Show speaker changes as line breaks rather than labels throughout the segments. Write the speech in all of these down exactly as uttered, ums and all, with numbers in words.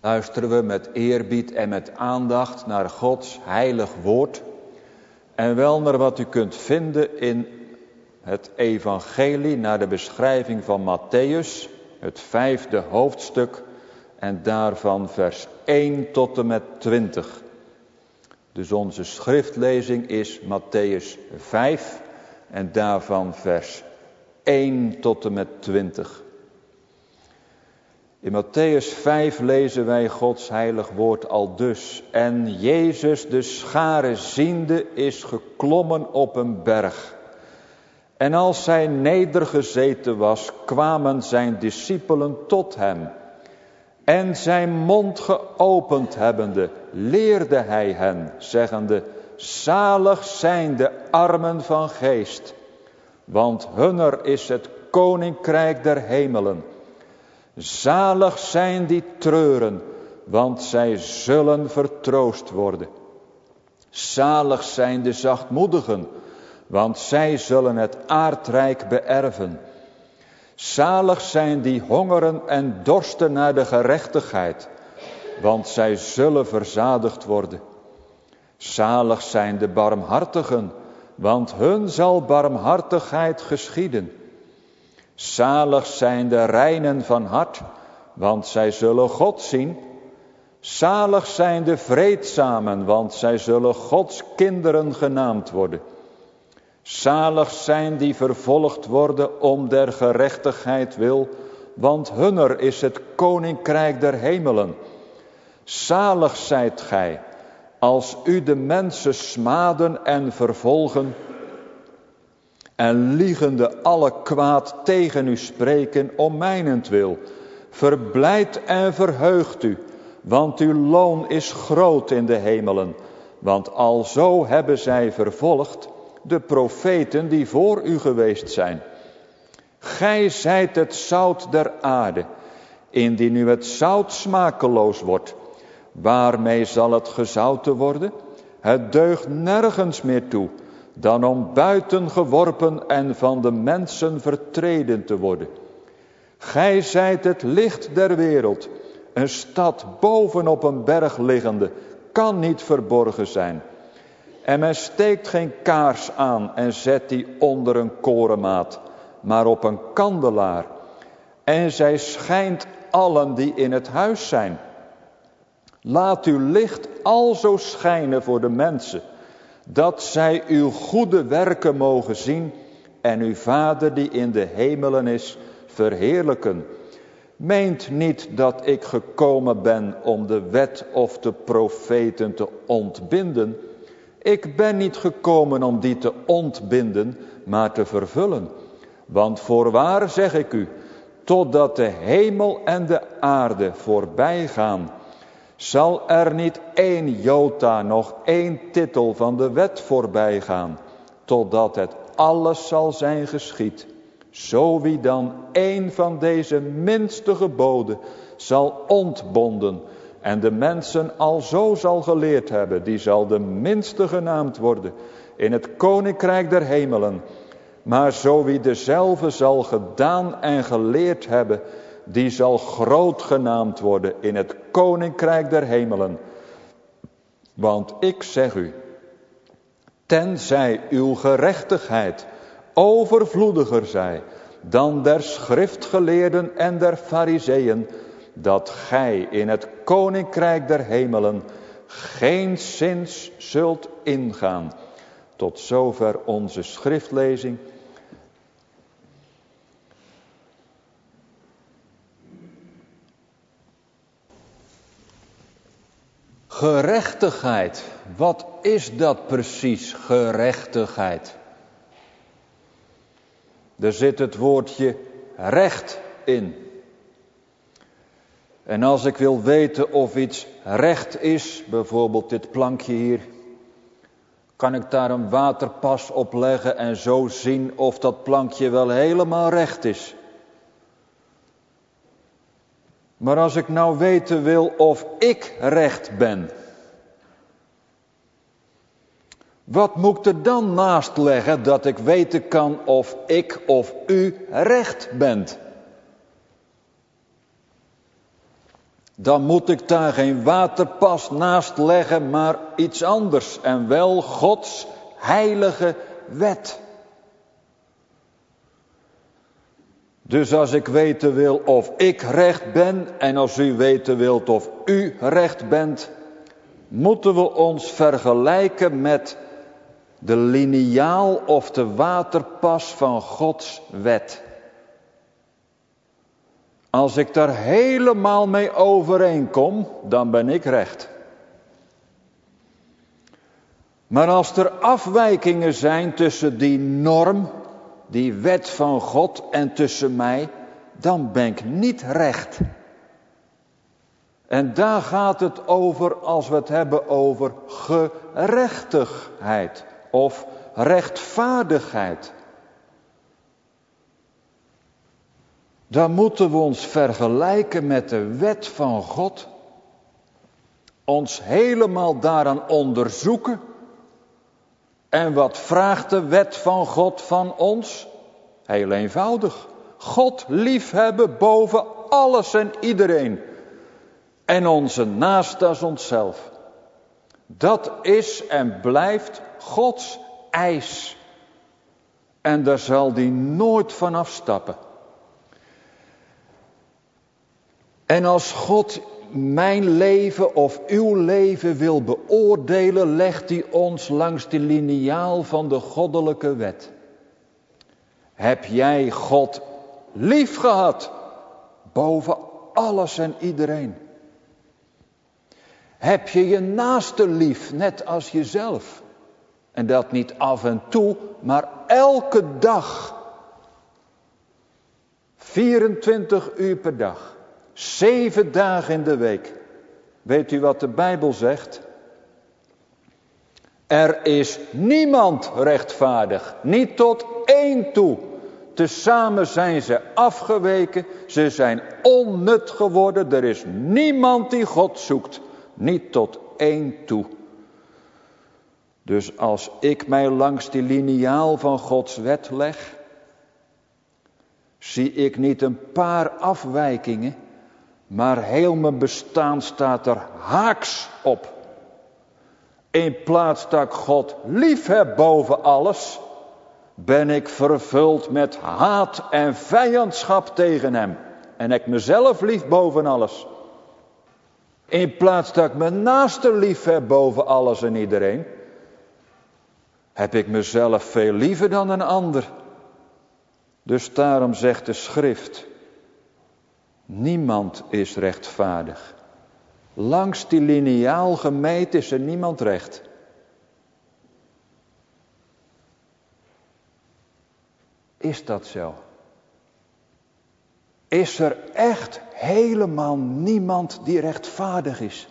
luisteren we met eerbied en met aandacht naar Gods heilig woord. En wel naar wat u kunt vinden in het evangelie, naar de beschrijving van Mattheüs, het vijfde hoofdstuk en daarvan vers één tot en met twintig. Dus onze schriftlezing is Mattheüs vijf en daarvan vers één tot en met twintig. In Mattheüs vijf lezen wij Gods heilig woord aldus. En Jezus de schare ziende is geklommen op een berg. En als hij nedergezeten was, kwamen zijn discipelen tot hem. En zijn mond geopend hebbende, leerde hij hen, zeggende, zalig zijn de armen van geest, want hunner is het koninkrijk der hemelen. Zalig zijn die treuren, want zij zullen vertroost worden. Zalig zijn de zachtmoedigen, want zij zullen het aardrijk beërven. Zalig zijn die hongeren en dorsten naar de gerechtigheid, want zij zullen verzadigd worden. Zalig zijn de barmhartigen, want hun zal barmhartigheid geschieden. Zalig zijn de reinen van hart, want zij zullen God zien. Zalig zijn de vreedzamen, want zij zullen Gods kinderen genaamd worden. Zalig zijn die vervolgd worden om der gerechtigheid wil, want hunner is het koninkrijk der hemelen. Zalig zijt gij, als u de mensen smaden en vervolgen, en liegende alle kwaad tegen u spreken om mijnentwil. Verblijd en verheugt u, want uw loon is groot in de hemelen. Want alzo hebben zij vervolgd de profeten die voor u geweest zijn. Gij zijt het zout der aarde, indien nu het zout smakeloos wordt. Waarmee zal het gezouten worden? Het deugt nergens meer toe, dan om buiten geworpen en van de mensen vertreden te worden. Gij zijt het licht der wereld. Een stad boven op een berg liggende kan niet verborgen zijn. En men steekt geen kaars aan en zet die onder een korenmaat, maar op een kandelaar. En zij schijnt allen die in het huis zijn. Laat uw licht alzo schijnen voor de mensen, dat zij uw goede werken mogen zien en uw Vader die in de hemelen is verheerlijken. Meent niet dat ik gekomen ben om de wet of de profeten te ontbinden. Ik ben niet gekomen om die te ontbinden, maar te vervullen. Want voorwaar zeg ik u, totdat de hemel en de aarde voorbij gaan, zal er niet één jota, nog één titel van de wet voorbij gaan, totdat het alles zal zijn geschied. Zo wie dan één van deze minste geboden zal ontbonden en de mensen al zo zal geleerd hebben, die zal de minste genaamd worden in het koninkrijk der hemelen. Maar zo wie dezelfde zal gedaan en geleerd hebben, die zal groot genaamd worden in het koninkrijk der hemelen. Want ik zeg u, tenzij uw gerechtigheid overvloediger zij dan der schriftgeleerden en der farizeeën, dat gij in het koninkrijk der hemelen geenszins zult ingaan. Tot zover onze schriftlezing. Gerechtigheid, wat is dat precies, gerechtigheid? Er zit het woordje recht in. En als ik wil weten of iets recht is, bijvoorbeeld dit plankje hier, kan ik daar een waterpas op leggen en zo zien of dat plankje wel helemaal recht is. Maar als ik nou weten wil of ik recht ben, wat moet ik er dan naast leggen dat ik weten kan of ik of u recht bent? dan moet ik daar geen waterpas naast leggen, maar iets anders. En wel Gods heilige wet. Dus als ik weten wil of ik recht ben en als u weten wilt of u recht bent, moeten we ons vergelijken met de liniaal of de waterpas van Gods wet. Als ik daar helemaal mee overeenkom, dan ben ik recht. Maar als er afwijkingen zijn tussen die norm, die wet van God en tussen mij, dan ben ik niet recht. En daar gaat het over als we het hebben over gerechtigheid of rechtvaardigheid. Dan moeten we ons vergelijken met de wet van God. Ons helemaal daaraan onderzoeken. En wat vraagt de wet van God van ons? Heel eenvoudig. God liefhebben boven alles en iedereen. En onze naaste als onszelf. Dat is en blijft Gods eis. En daar zal die nooit van afstappen. En als God mijn leven of uw leven wil beoordelen, legt hij ons langs de liniaal van de goddelijke wet. Heb jij God lief gehad boven alles en iedereen? Heb je je naaste lief, net als jezelf? En dat niet af en toe, maar elke dag. vierentwintig uur per dag. Zeven dagen in de week. Weet u wat de Bijbel zegt? Er is niemand rechtvaardig. Niet tot één toe. Tezamen zijn ze afgeweken. Ze zijn onnut geworden. Er is niemand die God zoekt. Niet tot één toe. Dus als ik mij langs die liniaal van Gods wet leg, zie ik niet een paar afwijkingen, maar heel mijn bestaan staat er haaks op. In plaats dat ik God lief heb boven alles, ben ik vervuld met haat en vijandschap tegen hem. En ik mezelf lief boven alles. In plaats dat ik mijn naaste lief heb boven alles en iedereen, heb ik mezelf veel liever dan een ander. Dus daarom zegt de schrift, niemand is rechtvaardig. Langs die liniaal gemeten is er niemand recht. Is dat zo? Is er echt helemaal niemand die rechtvaardig is?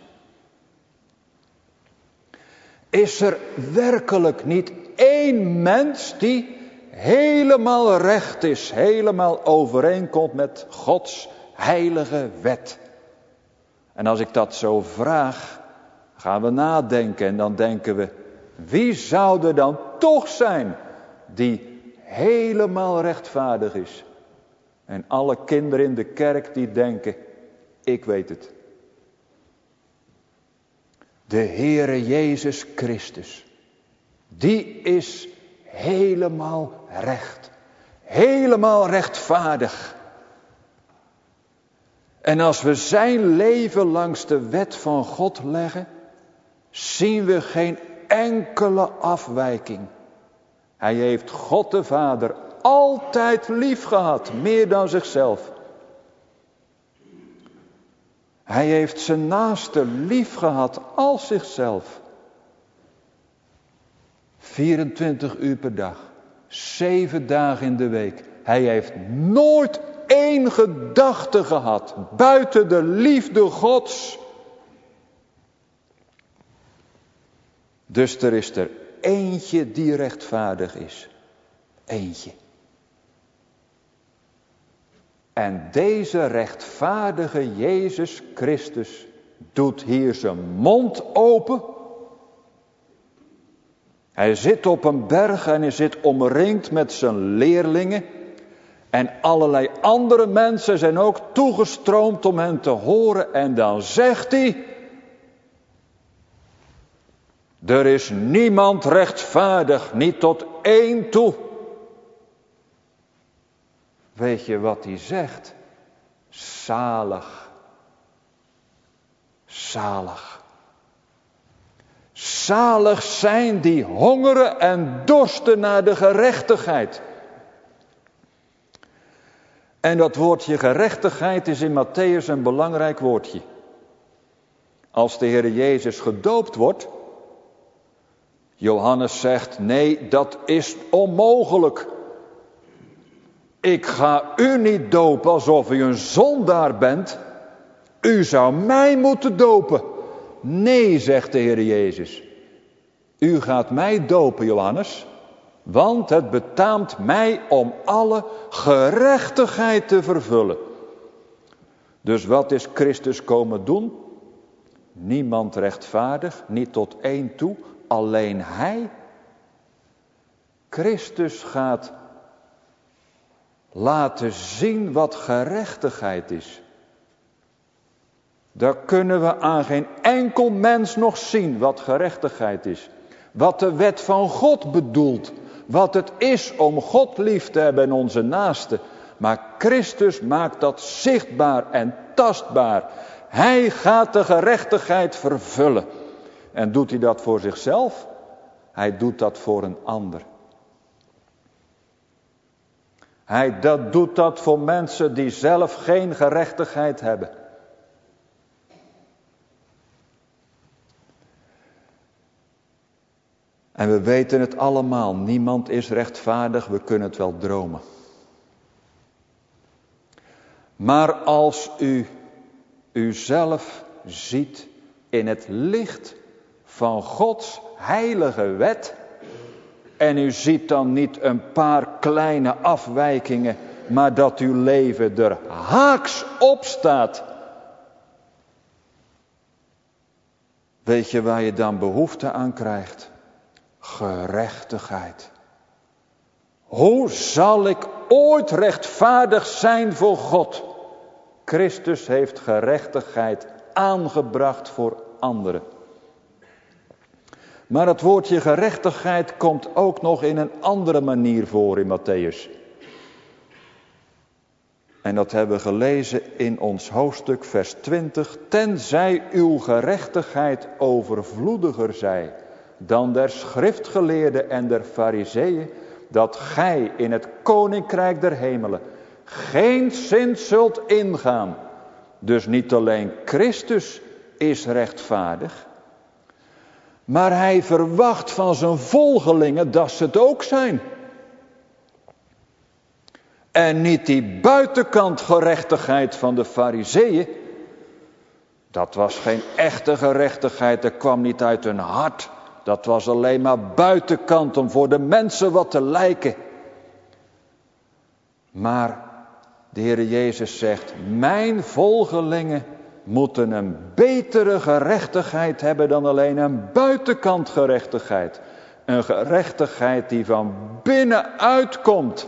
Is er werkelijk niet één mens die helemaal recht is, helemaal overeenkomt met Gods heilige wet? En als ik dat zo vraag, gaan we nadenken en dan denken we, wie zou er dan toch zijn die helemaal rechtvaardig is? En alle kinderen in de kerk die denken, ik weet het. De Heere Jezus Christus, die is helemaal recht, helemaal rechtvaardig. En als we zijn leven langs de wet van God leggen, zien we geen enkele afwijking. Hij heeft God de Vader altijd lief gehad, meer dan zichzelf. Hij heeft zijn naaste lief gehad als zichzelf. vierentwintig uur per dag, zeven dagen in de week. Hij heeft nooit één gedachte gehad buiten de liefde Gods. Dus er is er eentje die rechtvaardig is. Eentje. En deze rechtvaardige Jezus Christus doet hier zijn mond open. Hij zit op een berg en hij zit omringd met zijn leerlingen. En allerlei andere mensen zijn ook toegestroomd om hen te horen. En dan zegt hij: er is niemand rechtvaardig, niet tot één toe. Weet je wat hij zegt? Zalig. Zalig. Zalig zijn die hongeren en dorsten naar de gerechtigheid. En dat woordje gerechtigheid is in Mattheüs een belangrijk woordje. Als de Heer Jezus gedoopt wordt, Johannes zegt: nee, dat is onmogelijk. Ik ga u niet dopen alsof u een zondaar bent. U zou mij moeten dopen. Nee, zegt de Heer Jezus. U gaat mij dopen, Johannes. Want het betaamt mij om alle gerechtigheid te vervullen. Dus wat is Christus komen doen? Niemand rechtvaardig, niet tot één toe, alleen Hij. Christus gaat laten zien wat gerechtigheid is. Daar kunnen we aan geen enkel mens nog zien wat gerechtigheid is. Wat de wet van God bedoelt. Wat het is om God lief te hebben en onze naaste. Maar Christus maakt dat zichtbaar en tastbaar. Hij gaat de gerechtigheid vervullen. En doet hij dat voor zichzelf? Hij doet dat voor een ander. Hij dat doet dat voor mensen die zelf geen gerechtigheid hebben. En we weten het allemaal, niemand is rechtvaardig, we kunnen het wel dromen. Maar als u uzelf ziet in het licht van Gods heilige wet, en u ziet dan niet een paar kleine afwijkingen, maar dat uw leven er haaks op staat. Weet je waar je dan behoefte aan krijgt? Gerechtigheid. Hoe zal ik ooit rechtvaardig zijn voor God? Christus heeft gerechtigheid aangebracht voor anderen. Maar het woordje gerechtigheid komt ook nog in een andere manier voor in Mattheüs. En dat hebben we gelezen in ons hoofdstuk vers twintig. Tenzij uw gerechtigheid overvloediger zij dan der schriftgeleerden en der farizeeën, dat gij in het koninkrijk der hemelen geen zin zult ingaan. Dus niet alleen Christus is rechtvaardig, maar hij verwacht van zijn volgelingen dat ze het ook zijn. En niet die buitenkant gerechtigheid van de farizeeën. Dat was geen echte gerechtigheid, dat kwam niet uit hun hart. Dat was alleen maar buitenkant om voor de mensen wat te lijken. Maar de Heer Jezus zegt, mijn volgelingen moeten een betere gerechtigheid hebben dan alleen een buitenkant gerechtigheid. Een gerechtigheid die van binnenuit komt.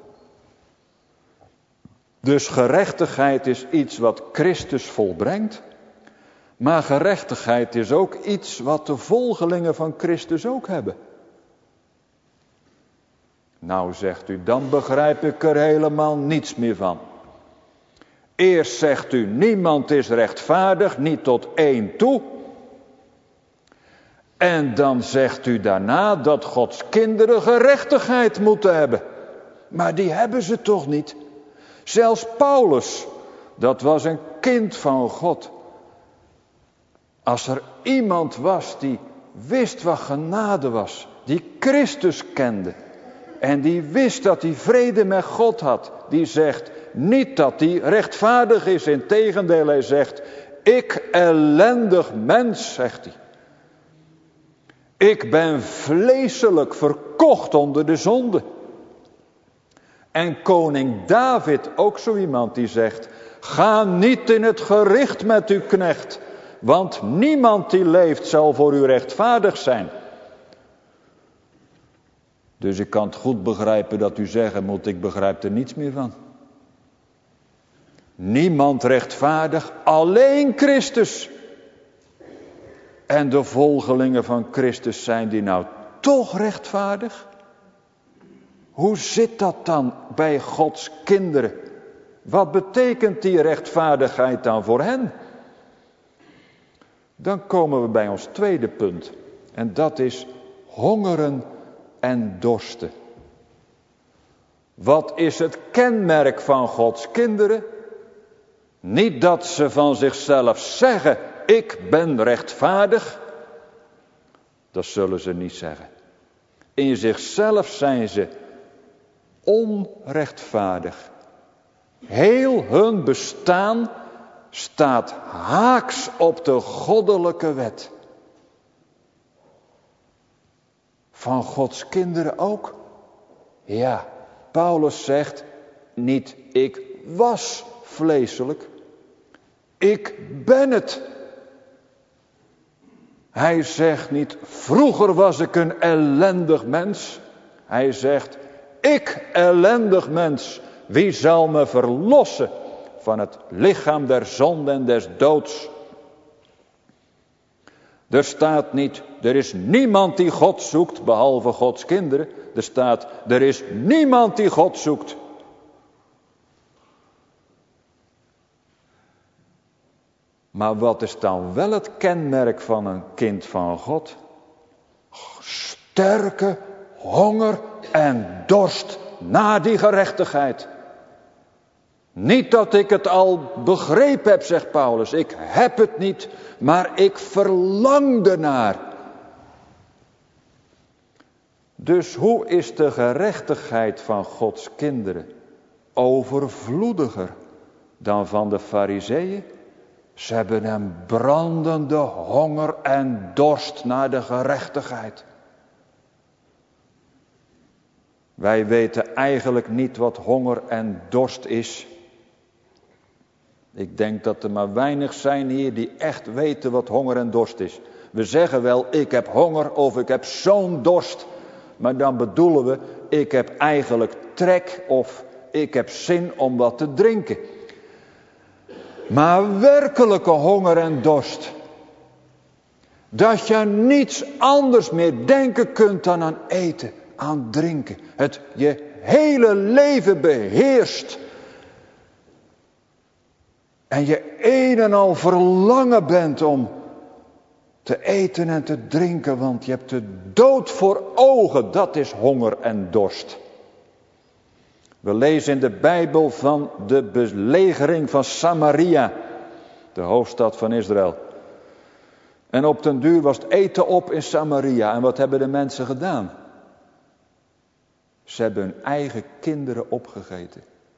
Dus gerechtigheid is iets wat Christus volbrengt. Maar gerechtigheid is ook iets wat de volgelingen van Christus ook hebben. Nou, zegt u, dan begrijp ik er helemaal niets meer van. Eerst zegt u, niemand is rechtvaardig, niet tot één toe. En dan zegt u daarna dat Gods kinderen gerechtigheid moeten hebben. Maar die hebben ze toch niet? Zelfs Paulus, dat was een kind van God. Als er iemand was die wist wat genade was, die Christus kende en die wist dat hij vrede met God had, die zegt niet dat hij rechtvaardig is, integendeel hij zegt, ik ellendig mens, zegt hij. Ik ben vleeselijk verkocht onder de zonde. En koning David, ook zo iemand die zegt, ga niet in het gericht met uw knecht, want niemand die leeft zal voor u rechtvaardig zijn. Dus ik kan het goed begrijpen dat u zeggen moet, ik begrijp er niets meer van. Niemand rechtvaardig, alleen Christus. En de volgelingen van Christus, zijn die nou toch rechtvaardig? Hoe zit dat dan bij Gods kinderen? Wat betekent die rechtvaardigheid dan voor hen? Dan komen we bij ons tweede punt. En dat is hongeren en dorsten. Wat is het kenmerk van Gods kinderen? Niet dat ze van zichzelf zeggen, ik ben rechtvaardig. Dat zullen ze niet zeggen. In zichzelf zijn ze onrechtvaardig. Heel hun bestaan staat haaks op de goddelijke wet. Van Gods kinderen ook? Ja, Paulus zegt niet ik was vleeselijk. Ik ben het. Hij zegt niet vroeger was ik een ellendig mens. Hij zegt ik ellendig mens. Wie zal me verlossen van het lichaam der zonde en des doods? Er staat niet, er is niemand die God zoekt, behalve Gods kinderen. Er staat, er is niemand die God zoekt. Maar wat is dan wel het kenmerk van een kind van God? Sterke honger en dorst naar die gerechtigheid. Niet dat ik het al begrepen heb, zegt Paulus. Ik heb het niet, maar ik verlang ernaar. Dus hoe is de gerechtigheid van Gods kinderen overvloediger dan van de Farizeeën? Ze hebben een brandende honger en dorst naar de gerechtigheid. Wij weten eigenlijk niet wat honger en dorst is. Ik denk dat er maar weinig zijn hier die echt weten wat honger en dorst is. We zeggen wel, ik heb honger of ik heb zo'n dorst. Maar dan bedoelen we, ik heb eigenlijk trek of ik heb zin om wat te drinken. Maar werkelijke honger en dorst. Dat je niets anders meer denken kunt dan aan eten, aan drinken. Het je hele leven beheerst. En je een en al verlangen bent om te eten en te drinken. Want je hebt de dood voor ogen. Dat is honger en dorst. We lezen in de Bijbel van de belegering van Samaria. De hoofdstad van Israël. En op den duur was het eten op in Samaria. En wat hebben de mensen gedaan? Ze hebben hun eigen kinderen opgegeten.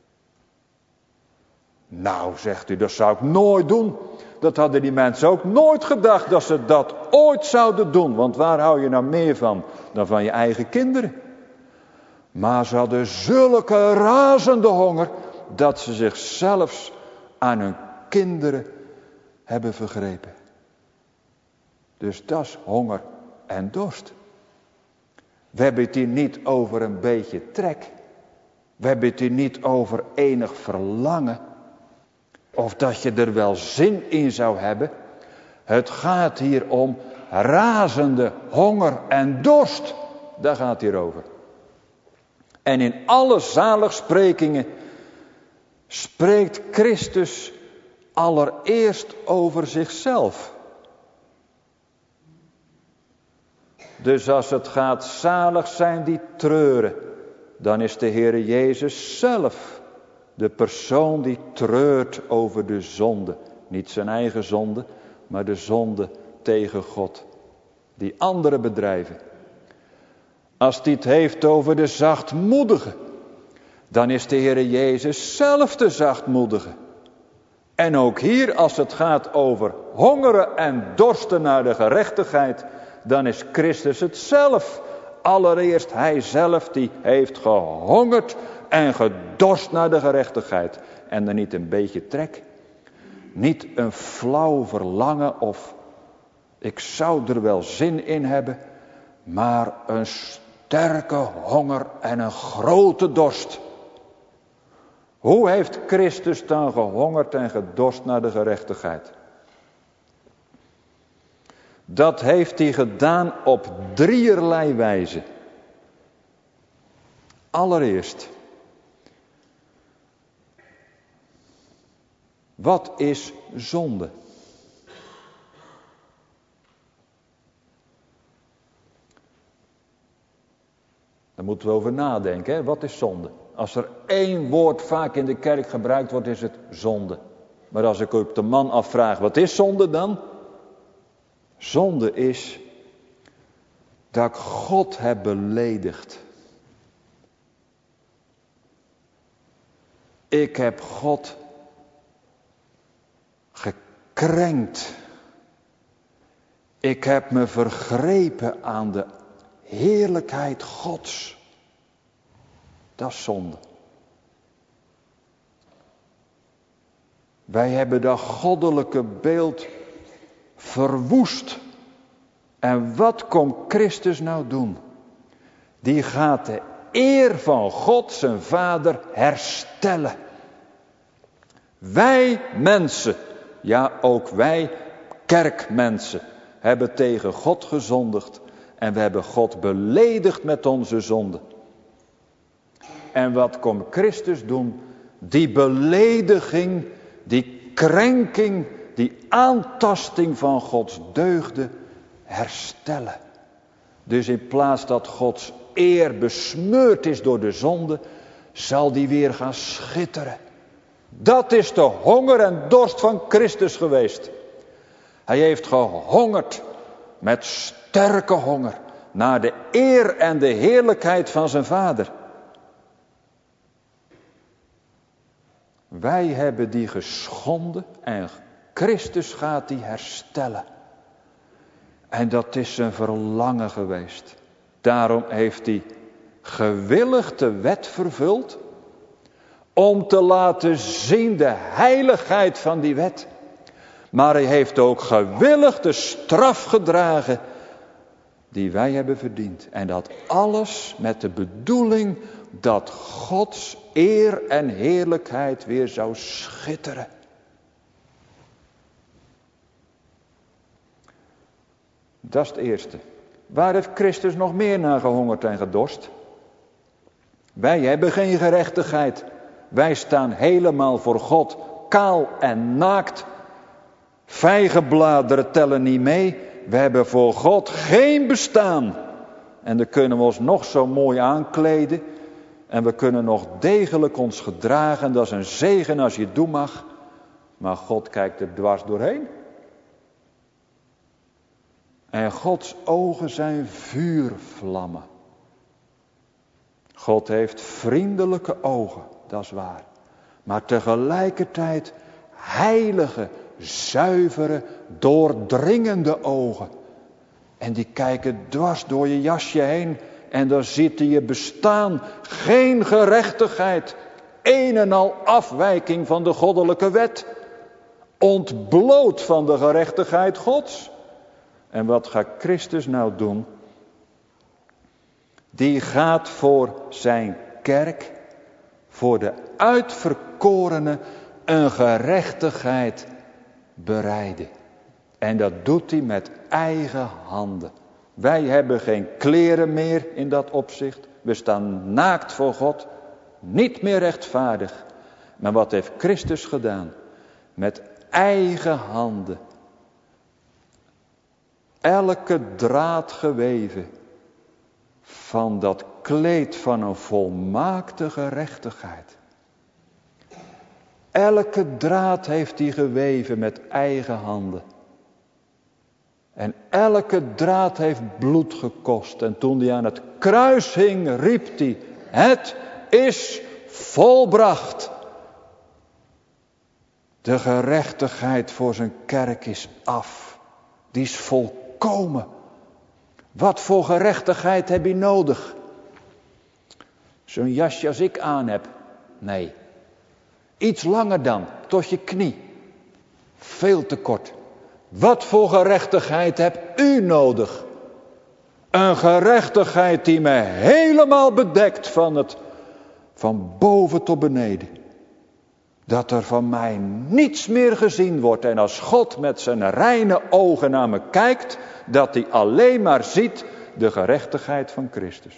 Nou, zegt u, dat zou ik nooit doen. Dat hadden die mensen ook nooit gedacht dat ze dat ooit zouden doen. Want waar hou je nou meer van dan van je eigen kinderen? Maar ze hadden zulke razende honger dat ze zich zelfs aan hun kinderen hebben vergrepen. Dus dat is honger en dorst. We hebben het hier niet over een beetje trek. We hebben het hier niet over enig verlangen. Of dat je er wel zin in zou hebben. Het gaat hier om razende honger en dorst. Daar gaat het hier over. En in alle zaligsprekingen spreekt Christus allereerst over zichzelf. Dus als het gaat zalig zijn die treuren, dan is de Heere Jezus zelf de persoon die treurt over de zonde. Niet zijn eigen zonde, maar de zonde tegen God. Die andere bedrijven. Als hij het heeft over de zachtmoedige, dan is de Heere Jezus zelf de zachtmoedige. En ook hier, als het gaat over hongeren en dorsten naar de gerechtigheid, dan is Christus het zelf. Allereerst hij zelf die heeft gehongerd en gedorst naar de gerechtigheid. En dan niet een beetje trek. Niet een flauw verlangen of ik zou er wel zin in hebben. Maar een sterke sterke honger en een grote dorst. Hoe heeft Christus dan gehongerd en gedorst naar de gerechtigheid? Dat heeft hij gedaan op drieërlei wijze. Allereerst, wat is zonde? Daar moeten we over nadenken. Hè? Wat is zonde? Als er één woord vaak in de kerk gebruikt wordt, is het zonde. Maar als ik op de man afvraag, wat is zonde dan? Zonde is dat ik God heb beledigd. Ik heb God gekrenkt. Ik heb me vergrepen aan de heerlijkheid Gods. Dat is zonde. Wij hebben dat goddelijke beeld verwoest. En wat komt Christus nou doen? Die gaat de eer van God zijn Vader herstellen. Wij mensen, ja ook wij kerkmensen, hebben tegen God gezondigd. En we hebben God beledigd met onze zonde. En wat komt Christus doen? Die belediging, die krenking, die aantasting van Gods deugden herstellen. Dus in plaats dat Gods eer besmeurd is door de zonde, zal die weer gaan schitteren. Dat is de honger en dorst van Christus geweest. Hij heeft gehongerd met sterke honger naar de eer en de heerlijkheid van zijn Vader. Wij hebben die geschonden en Christus gaat die herstellen. En dat is zijn verlangen geweest. Daarom heeft hij gewillig de wet vervuld om te laten zien de heiligheid van die wet. Maar hij heeft ook gewillig de straf gedragen die wij hebben verdiend. En dat alles met de bedoeling dat Gods eer en heerlijkheid weer zou schitteren. Dat is het eerste. Waar heeft Christus nog meer naar gehongerd en gedorst? Wij hebben geen gerechtigheid. Wij staan helemaal voor God kaal en naakt. Vijgenbladeren tellen niet mee. We hebben voor God geen bestaan. En dan kunnen we ons nog zo mooi aankleden. En we kunnen nog degelijk ons gedragen. Dat is een zegen als je het doen mag. Maar God kijkt er dwars doorheen. En Gods ogen zijn vuurvlammen. God heeft vriendelijke ogen, dat is waar. Maar tegelijkertijd heilige, zuivere, doordringende ogen. En die kijken dwars door je jasje heen. En dan ziet hij je bestaan. Geen gerechtigheid. Een en al afwijking van de goddelijke wet. Ontbloot van de gerechtigheid Gods. En wat gaat Christus nou doen? Die gaat voor zijn kerk, voor de uitverkorenen, een gerechtigheid bereiden. En dat doet hij met eigen handen. Wij hebben geen kleren meer in dat opzicht. We staan naakt voor God, niet meer rechtvaardig. Maar wat heeft Christus gedaan? Met eigen handen. Elke draad geweven van dat kleed van een volmaakte gerechtigheid. Elke draad heeft hij geweven met eigen handen. En elke draad heeft bloed gekost. En toen hij aan het kruis hing, riep hij: het is volbracht. De gerechtigheid voor zijn kerk is af. Die is volkomen. Wat voor gerechtigheid heb je nodig? Zo'n jasje als ik aan heb? Nee. Iets langer dan, tot je knie. Veel te kort. Wat voor gerechtigheid hebt u nodig? Een gerechtigheid die me helemaal bedekt van het, van boven tot beneden. Dat er van mij niets meer gezien wordt. En als God met zijn reine ogen naar me kijkt, dat hij alleen maar ziet de gerechtigheid van Christus.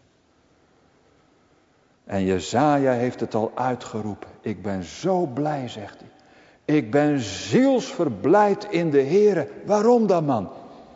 En Jesaja heeft het al uitgeroepen. Ik ben zo blij, zegt hij. Ik ben zielsverblijd in de Heere. Waarom dan, man?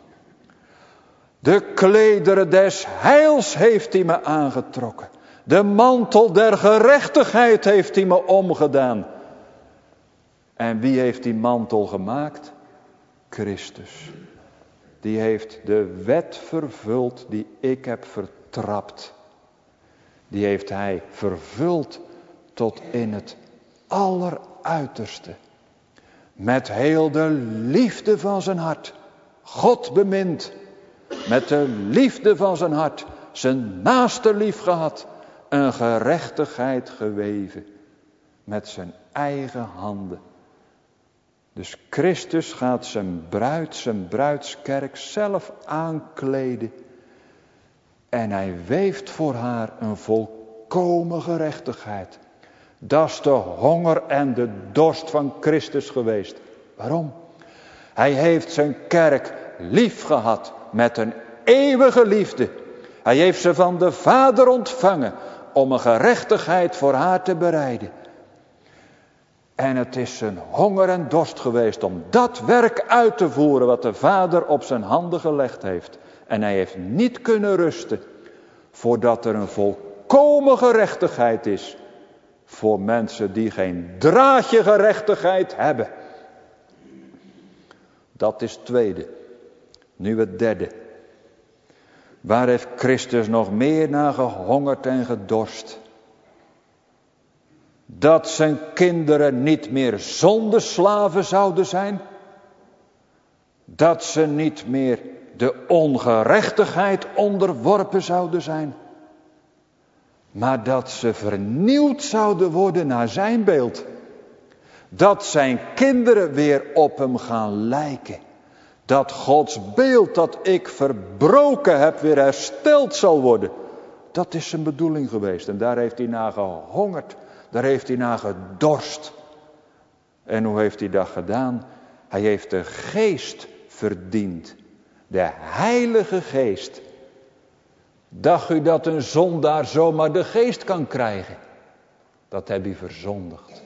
De klederen des heils heeft hij me aangetrokken. De mantel der gerechtigheid heeft hij me omgedaan. En wie heeft die mantel gemaakt? Christus. Die heeft de wet vervuld die ik heb vertrapt. Die heeft hij vervuld tot in het alleruiterste. Met heel de liefde van zijn hart. God bemind. Met de liefde van zijn hart. Zijn naaste lief gehad. Een gerechtigheid geweven. Met zijn eigen handen. Dus Christus gaat zijn bruid, zijn bruidskerk zelf aankleden. En hij weeft voor haar een volkomen gerechtigheid. Dat is de honger en de dorst van Christus geweest. Waarom? Hij heeft zijn kerk lief gehad met een eeuwige liefde. Hij heeft ze van de Vader ontvangen om een gerechtigheid voor haar te bereiden. En het is zijn honger en dorst geweest om dat werk uit te voeren wat de Vader op zijn handen gelegd heeft. En hij heeft niet kunnen rusten voordat er een volkomen gerechtigheid is voor mensen die geen draadje gerechtigheid hebben. Dat is het tweede. Nu het derde. Waar heeft Christus nog meer naar gehongerd en gedorst? Dat zijn kinderen niet meer zondeslaven zouden zijn. Dat ze niet meer de ongerechtigheid onderworpen zouden zijn. Maar dat ze vernieuwd zouden worden naar zijn beeld. Dat zijn kinderen weer op hem gaan lijken. Dat Gods beeld dat ik verbroken heb weer hersteld zal worden. Dat is zijn bedoeling geweest. En daar heeft hij naar gehongerd. Daar heeft hij naar gedorst. En hoe heeft hij dat gedaan? Hij heeft de geest verdiend. De Heilige Geest. Dacht u dat een zondaar zomaar de geest kan krijgen? Dat heb hij verzondigd.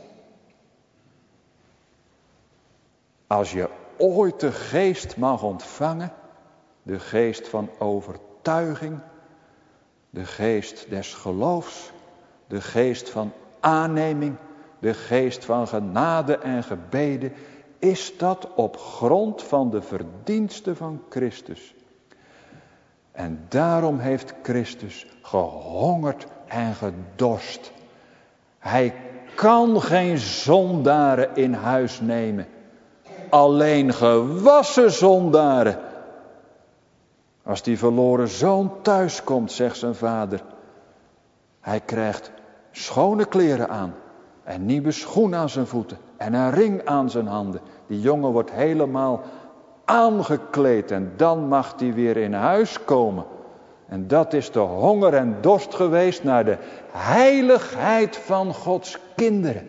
Als je ooit de geest mag ontvangen, de geest van overtuiging, de geest des geloofs, de geest van aanneming, de geest van genade en gebeden, is dat op grond van de verdiensten van Christus. En daarom heeft Christus gehongerd en gedorst. Hij kan geen zondaren in huis nemen. Alleen gewassen zondaren. Als die verloren zoon thuis komt, zegt zijn vader. Hij krijgt schone kleren aan. En nieuwe schoenen aan zijn voeten. En een ring aan zijn handen. Die jongen wordt helemaal aangekleed. En dan mag hij weer in huis komen. En dat is de honger en dorst geweest naar de heiligheid van Gods kinderen.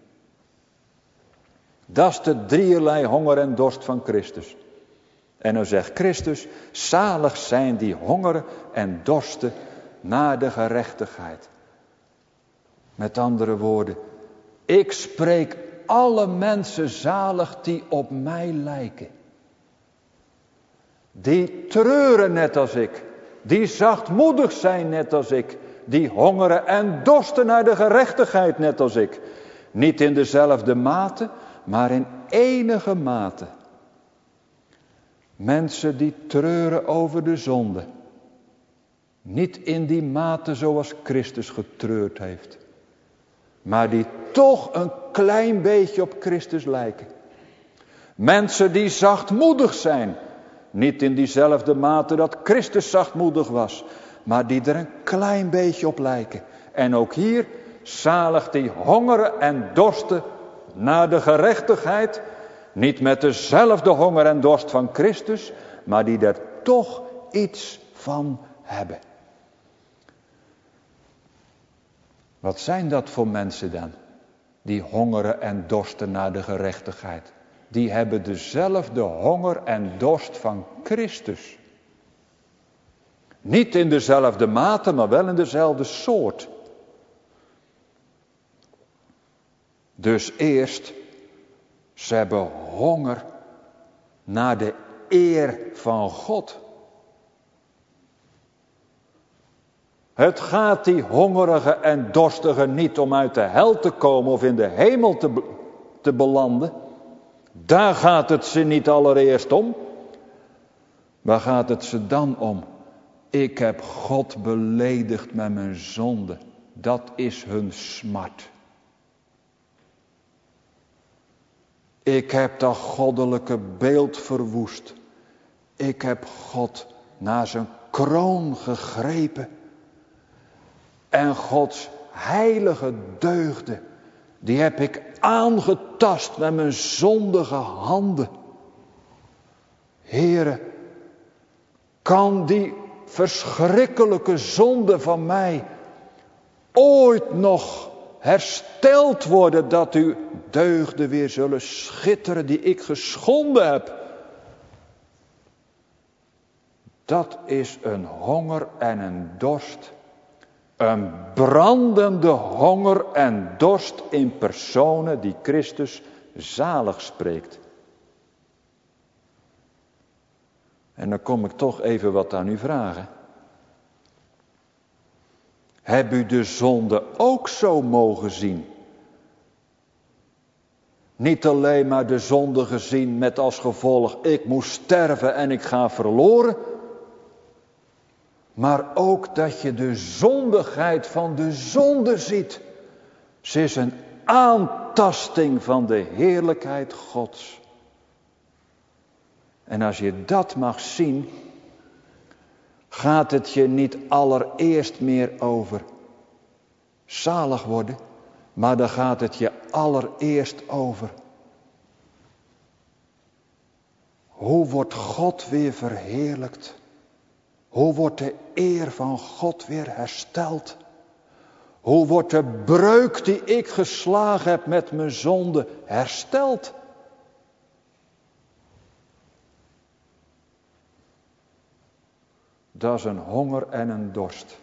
Dat is de drieërlei honger en dorst van Christus. En dan zegt Christus, zalig zijn die hongeren en dorsten naar de gerechtigheid. Met andere woorden, ik spreek alle mensen zalig die op mij lijken. Die treuren net als ik. Die zachtmoedig zijn net als ik. Die hongeren en dorsten naar de gerechtigheid net als ik. Niet in dezelfde mate, maar in enige mate. Mensen die treuren over de zonde. Niet in die mate zoals Christus getreurd heeft. Maar die toch een klein beetje op Christus lijken. Mensen die zachtmoedig zijn. Niet in diezelfde mate dat Christus zachtmoedig was. Maar die er een klein beetje op lijken. En ook hier, zalig die hongeren en dorsten naar de gerechtigheid. Niet met dezelfde honger en dorst van Christus. Maar die er toch iets van hebben. Wat zijn dat voor mensen dan? Die hongeren en dorsten naar de gerechtigheid. Die hebben dezelfde honger en dorst van Christus. Niet in dezelfde mate, maar wel in dezelfde soort. Dus eerst, ze hebben honger naar de eer van God. Het gaat die hongerige en dorstige niet om uit de hel te komen of in de hemel te, be- te belanden. Daar gaat het ze niet allereerst om. Waar gaat het ze dan om? Ik heb God beledigd met mijn zonde. Dat is hun smart. Ik heb dat goddelijke beeld verwoest. Ik heb God naar zijn kroon gegrepen. En Gods heilige deugden, die heb ik aangetast met mijn zondige handen. Heere, kan die verschrikkelijke zonde van mij ooit nog hersteld worden, dat uw deugden weer zullen schitteren die ik geschonden heb? Dat is een honger en een dorst. Een brandende honger en dorst in personen die Christus zalig spreekt. En dan kom ik toch even wat aan u vragen. Heb u de zonde ook zo mogen zien? Niet alleen maar de zonde gezien met als gevolg, ik moest sterven en ik ga verloren. Maar ook dat je de zondigheid van de zonde ziet. Ze is een aantasting van de heerlijkheid Gods. En als je dat mag zien, gaat het je niet allereerst meer over zalig worden, maar dan gaat het je allereerst over: hoe wordt God weer verheerlijkt? Hoe wordt de eer van God weer hersteld? Hoe wordt de breuk die ik geslagen heb met mijn zonde hersteld? Dat is een honger en een dorst.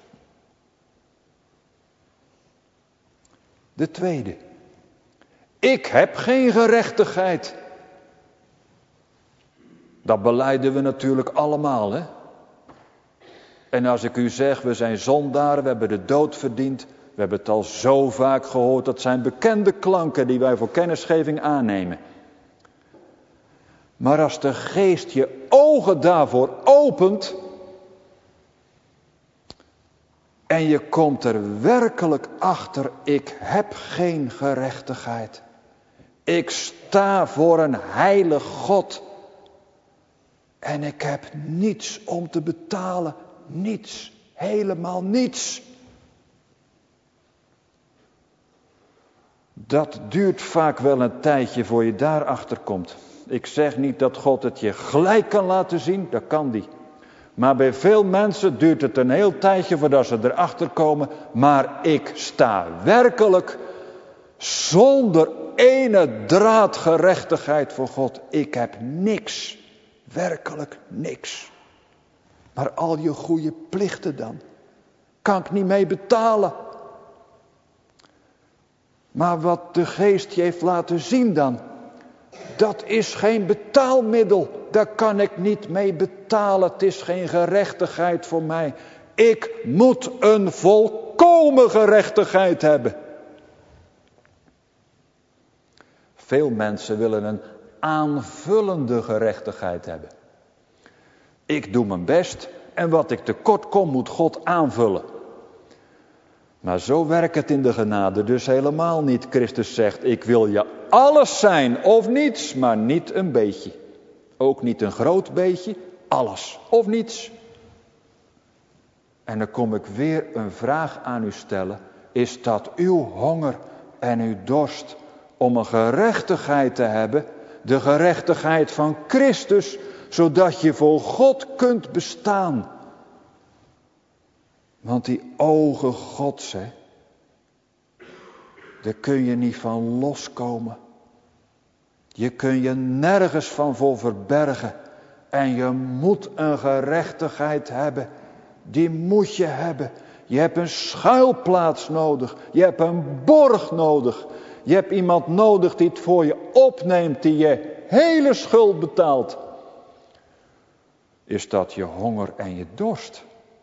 De tweede. Ik heb geen gerechtigheid. Dat belijden we natuurlijk allemaal, hè? En als ik u zeg, we zijn zondaren, we hebben de dood verdiend. We hebben het al zo vaak gehoord, dat zijn bekende klanken die wij voor kennisgeving aannemen. Maar als de geest je ogen daarvoor opent, en je komt er werkelijk achter, ik heb geen gerechtigheid. Ik sta voor een heilig God. En ik heb niets om te betalen. Niets. Helemaal niets. Dat duurt vaak wel een tijdje voor je daarachter komt. Ik zeg niet dat God het je gelijk kan laten zien. Dat kan die. Maar bij veel mensen duurt het een heel tijdje voordat ze erachter komen. Maar ik sta werkelijk zonder ene draad gerechtigheid voor God. Ik heb niks. Werkelijk niks. Maar al je goede plichten dan. Kan ik niet mee betalen. Maar wat de geest je heeft laten zien dan. Dat is geen betaalmiddel. Daar kan ik niet mee betalen. Het is geen gerechtigheid voor mij. Ik moet een volkomen gerechtigheid hebben. Veel mensen willen een aanvullende gerechtigheid hebben. Ik doe mijn best en wat ik tekort kom moet God aanvullen. Maar zo werkt het in de genade dus helemaal niet. Christus zegt, ik wil je alles zijn of niets, maar niet een beetje. Ook niet een groot beetje, alles of niets. En dan kom ik weer een vraag aan u stellen. Is dat uw honger en uw dorst om een gerechtigheid te hebben? De gerechtigheid van Christus, zodat je voor God kunt bestaan. Want die ogen Gods, hè, daar kun je niet van loskomen. Je kun je nergens van voor verbergen. En je moet een gerechtigheid hebben. Die moet je hebben. Je hebt een schuilplaats nodig. Je hebt een borg nodig. Je hebt iemand nodig die het voor je opneemt. Die je hele schuld betaalt. Is dat je honger en je dorst?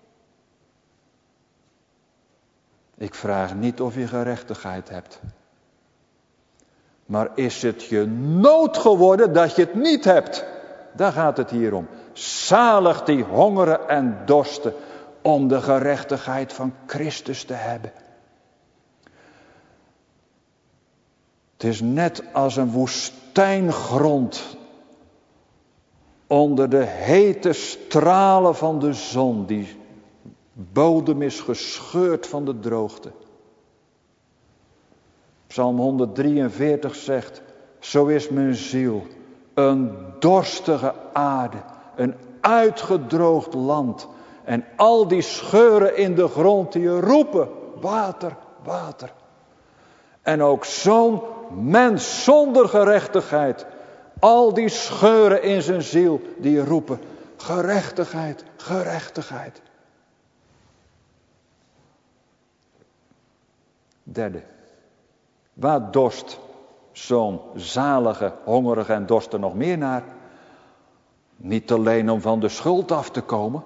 Ik vraag niet of je gerechtigheid hebt. Maar is het je nood geworden dat je het niet hebt? Daar gaat het hier om. Zalig die hongeren en dorsten om de gerechtigheid van Christus te hebben. Het is net als een woestijngrond onder de hete stralen van de zon. Die bodem is gescheurd van de droogte. Psalm honderddrieënveertig zegt, zo is mijn ziel een dorstige aarde, een uitgedroogd land. En al die scheuren in de grond die roepen, water, water. En ook zo'n mens zonder gerechtigheid, al die scheuren in zijn ziel die roepen, gerechtigheid, gerechtigheid. Derde, waar dorst zo'n zalige, hongerige en dorst er nog meer naar? Niet alleen om van de schuld af te komen,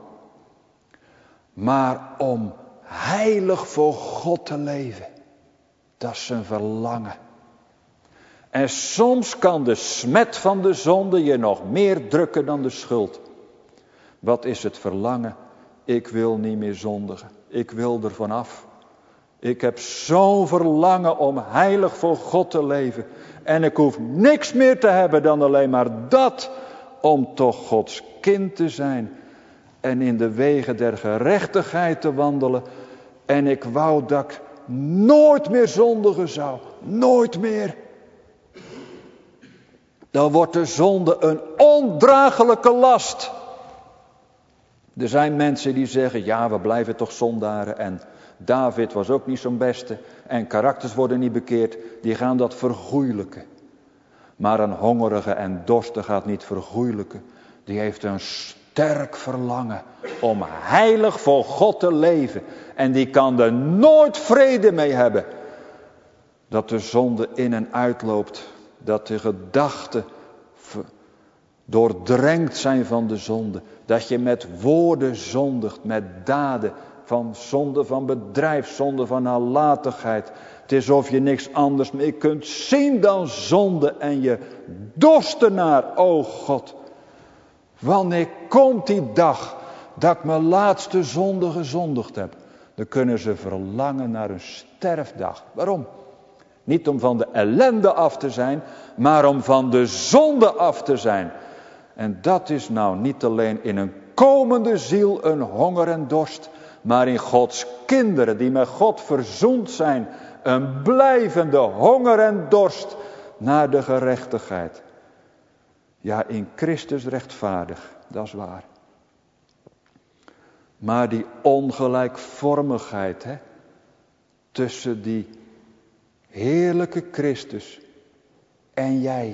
maar om heilig voor God te leven. Dat is zijn verlangen. En soms kan de smet van de zonde je nog meer drukken dan de schuld. Wat is het verlangen? Ik wil niet meer zondigen. Ik wil er vanaf. Ik heb zo'n verlangen om heilig voor God te leven. En ik hoef niks meer te hebben dan alleen maar dat. Om toch Gods kind te zijn. En in de wegen der gerechtigheid te wandelen. En ik wou dat ik nooit meer zondigen zou. Nooit meer. Dan wordt de zonde een ondraaglijke last. Er zijn mensen die zeggen, ja, we blijven toch zondaren. En David was ook niet zo'n beste. En karakters worden niet bekeerd. Die gaan dat vergoeilijken. Maar een hongerige en dorstige gaat niet vergoeilijken. Die heeft een sterk verlangen om heilig voor God te leven. En die kan er nooit vrede mee hebben. Dat de zonde in en uitloopt. Dat de gedachten doordrenkt zijn van de zonde. Dat je met woorden zondigt, met daden. Van zonde van bedrijf, zonde van nalatigheid. Het is of je niks anders meer kunt zien dan zonde. En je dorst ernaar, o God. Wanneer komt die dag dat ik mijn laatste zonde gezondigd heb? Dan kunnen ze verlangen naar een sterfdag. Waarom? Niet om van de ellende af te zijn, maar om van de zonde af te zijn. En dat is nou niet alleen in een komende ziel een honger en dorst, maar in Gods kinderen die met God verzoend zijn, een blijvende honger en dorst naar de gerechtigheid. Ja, in Christus rechtvaardig, dat is waar. Maar die ongelijkvormigheid, hè, tussen die heerlijke Christus en jij,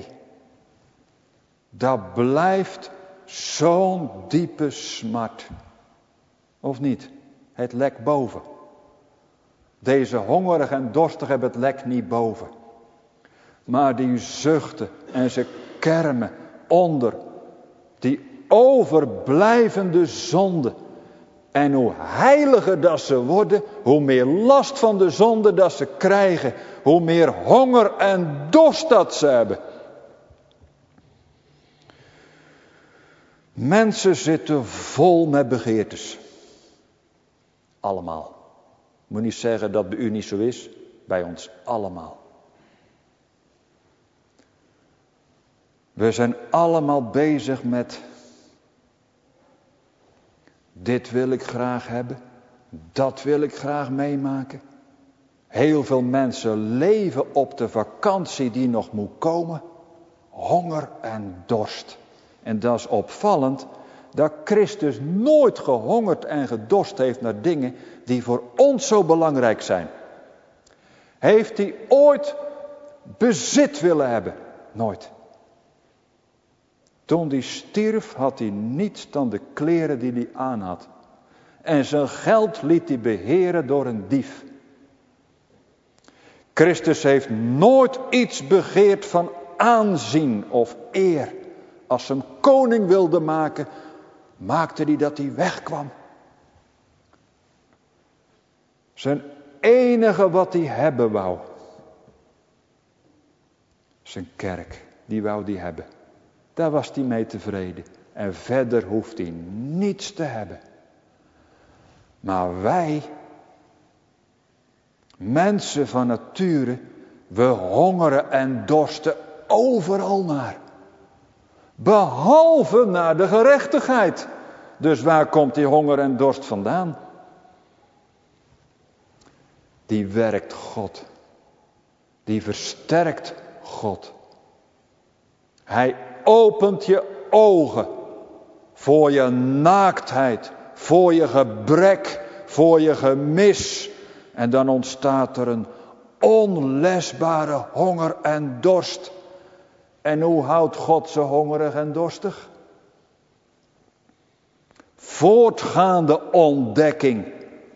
dat blijft zo'n diepe smart. Of niet? Het lek boven. Deze hongerige en dorstige hebben het lek niet boven. Maar die zuchten en ze kermen onder die overblijvende zonde. En hoe heiliger dat ze worden, hoe meer last van de zonde dat ze krijgen. Hoe meer honger en dorst dat ze hebben. Mensen zitten vol met begeertes. Allemaal. Ik moet niet zeggen dat bij u niet zo is. Bij ons allemaal. We zijn allemaal bezig met. Dit wil ik graag hebben. Dat wil ik graag meemaken. Heel veel mensen leven op de vakantie die nog moet komen. Honger en dorst. En dat is opvallend. dat Christus nooit gehongerd en gedorst heeft naar dingen die voor ons zo belangrijk zijn. Heeft hij ooit bezit willen hebben? Nooit. Toen hij stierf had hij niets dan de kleren die hij aan had. En zijn geld liet hij beheren door een dief. Christus heeft nooit iets begeerd van aanzien of eer. Als ze hem koning wilde maken, maakte hij dat hij wegkwam. Zijn enige wat hij hebben wou. Zijn kerk, die wou hij hebben. Daar was hij mee tevreden. En verder hoeft hij niets te hebben. Maar wij, mensen van nature, we hongeren en dorsten overal naar. Behalve naar de gerechtigheid. Dus waar komt die honger en dorst vandaan? Die werkt God. Die versterkt God. Hij opent je ogen voor je naaktheid, voor je gebrek, voor je gemis. En dan ontstaat er een onlesbare honger en dorst. En hoe houdt God ze hongerig en dorstig? Voortgaande ontdekking.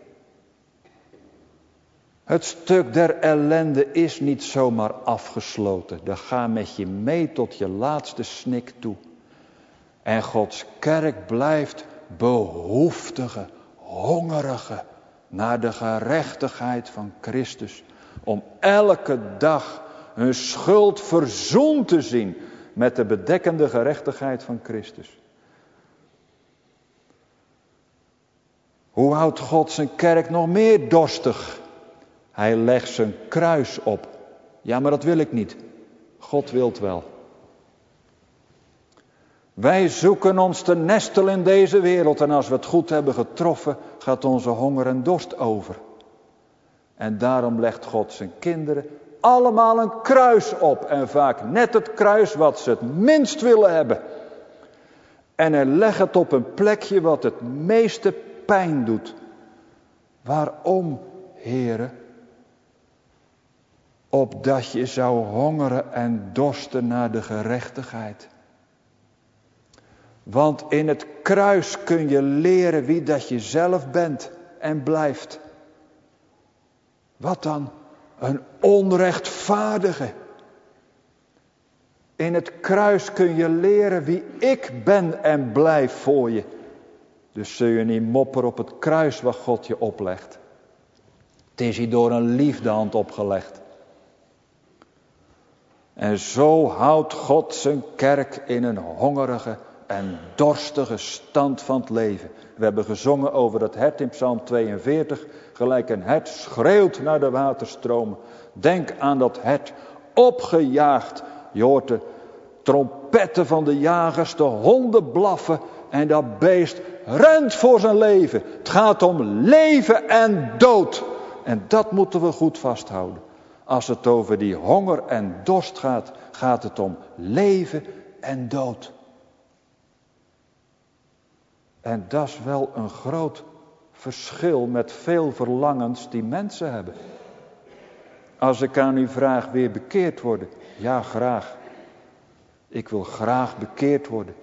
Het stuk der ellende is niet zomaar afgesloten. Dat gaat met je mee tot je laatste snik toe. En Gods kerk blijft behoeftige, hongerige naar de gerechtigheid van Christus. Om elke dag hun schuld verzoend te zien met de bedekkende gerechtigheid van Christus. Hoe houdt God zijn kerk nog meer dorstig? Hij legt zijn kruis op. Ja, maar dat wil ik niet. God wil het wel. Wij zoeken ons te nestelen in deze wereld. En als we het goed hebben getroffen, gaat onze honger en dorst over. En daarom legt God zijn kinderen allemaal een kruis op. En vaak net het kruis wat ze het minst willen hebben. En hij legt het op een plekje wat het meeste pijn doet. Waarom, heren? Opdat je zou hongeren en dorsten naar de gerechtigheid. Want in het kruis kun je leren wie dat je zelf bent en blijft. Wat dan? Een onrechtvaardige. In het kruis kun je leren wie ik ben en blijf voor je. Dus zul je niet mopperen op het kruis wat God je oplegt. Het is hier door een liefdehand opgelegd. En zo houdt God zijn kerk in een hongerige en dorstige stand van het leven. We hebben gezongen over dat hert in Psalm tweeënveertig. Gelijk een hert schreeuwt naar de waterstromen. Denk aan dat hert opgejaagd. Je hoort de trompetten van de jagers, de honden blaffen. En dat beest rent voor zijn leven. Het gaat om leven en dood. En dat moeten we goed vasthouden. Als het over die honger en dorst gaat, gaat het om leven en dood. En dat is wel een groot verschil met veel verlangens die mensen hebben. Als ik aan u vraag, wil je bekeerd worden? Ja, graag. Ik wil graag bekeerd worden.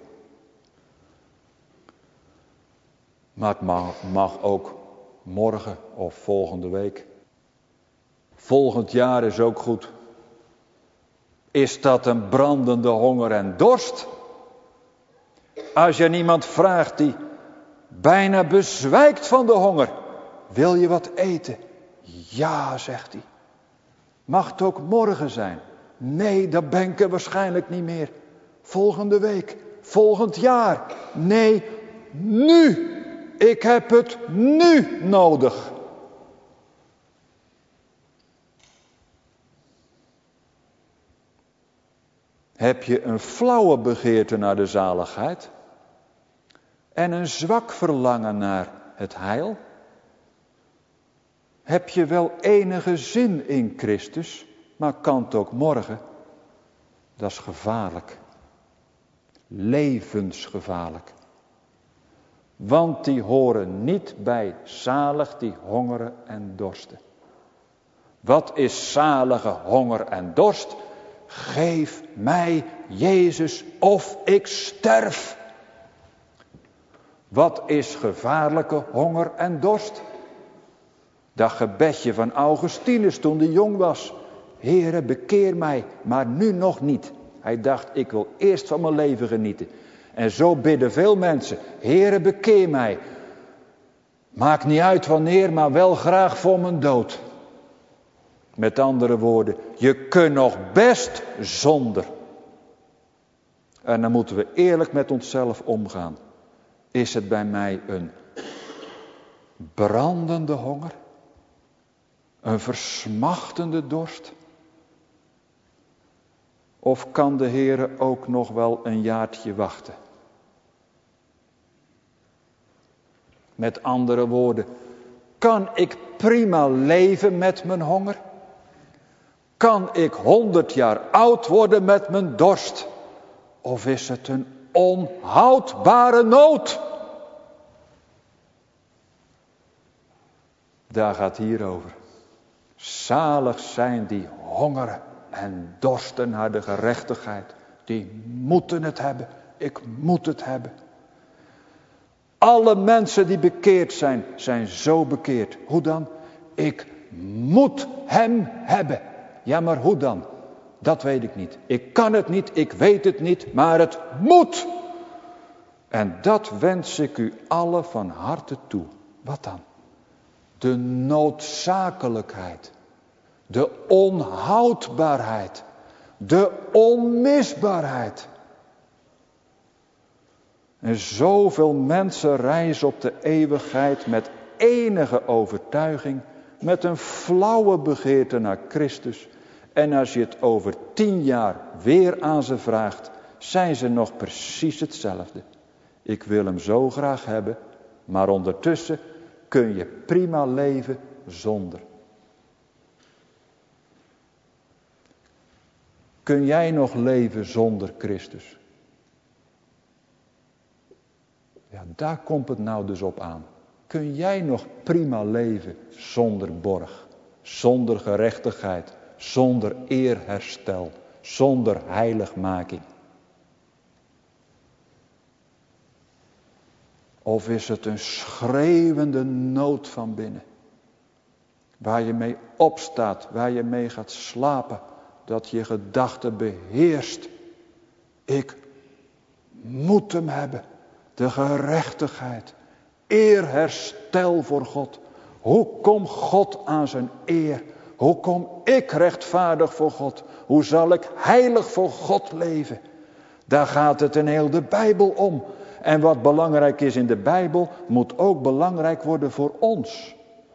Maar het mag, mag ook morgen of volgende week. Volgend jaar is ook goed. Is dat een brandende honger en dorst? Als je iemand vraagt die bijna bezwijkt van de honger. Wil je wat eten? Ja, zegt hij. Mag het ook morgen zijn? Nee, dat ben ik er waarschijnlijk niet meer. Volgende week, volgend jaar. Nee, nu. Ik heb het nu nodig. Heb je een flauwe begeerte naar de zaligheid? En een zwak verlangen naar het heil? Heb je wel enige zin in Christus, maar kan het ook morgen? Dat is gevaarlijk. Levensgevaarlijk. Want die horen niet bij zalig die hongeren en dorsten. Wat is zalige honger en dorst? Geef mij Jezus of ik sterf. Wat is gevaarlijke honger en dorst? Dat gebedje van Augustinus toen hij jong was. Heere, bekeer mij, maar nu nog niet. Hij dacht, ik wil eerst van mijn leven genieten. En zo bidden veel mensen. Heere, bekeer mij. Maakt niet uit wanneer, maar wel graag voor mijn dood. Met andere woorden, je kunt nog best zonder. En dan moeten we eerlijk met onszelf omgaan. Is het bij mij een brandende honger? Een versmachtende dorst? Of kan de Heere ook nog wel een jaartje wachten? Met andere woorden, kan ik prima leven met mijn honger? Kan ik honderd jaar oud worden met mijn dorst? Of is het een onhoudbare nood? Daar gaat hier over. Zalig zijn die hongeren en dorsten naar de gerechtigheid. Die moeten het hebben. Ik moet het hebben. Alle mensen die bekeerd zijn, zijn zo bekeerd. Hoe dan? Ik moet hem hebben. Ja, maar hoe dan? Dat weet ik niet. Ik kan het niet, ik weet het niet, maar het moet. En dat wens ik u allen van harte toe. Wat dan? De noodzakelijkheid. De onhoudbaarheid. De onmisbaarheid. En zoveel mensen reizen op de eeuwigheid met enige overtuiging, met een flauwe begeerte naar Christus. En als je het over tien jaar weer aan ze vraagt, zijn ze nog precies hetzelfde. Ik wil hem zo graag hebben, maar ondertussen kun je prima leven zonder. Kun jij nog leven zonder Christus? Ja, daar komt het nou dus op aan. Kun jij nog prima leven zonder borg, zonder gerechtigheid, zonder eerherstel, zonder heiligmaking? Of is het een schreeuwende nood van binnen, waar je mee opstaat, waar je mee gaat slapen, dat je gedachten beheerst. Ik moet hem hebben. De gerechtigheid. Eerherstel voor God. Hoe komt God aan zijn eer? Hoe kom ik rechtvaardig voor God? Hoe zal ik heilig voor God leven? Daar gaat het in heel de Bijbel om. En wat belangrijk is in de Bijbel, moet ook belangrijk worden voor ons.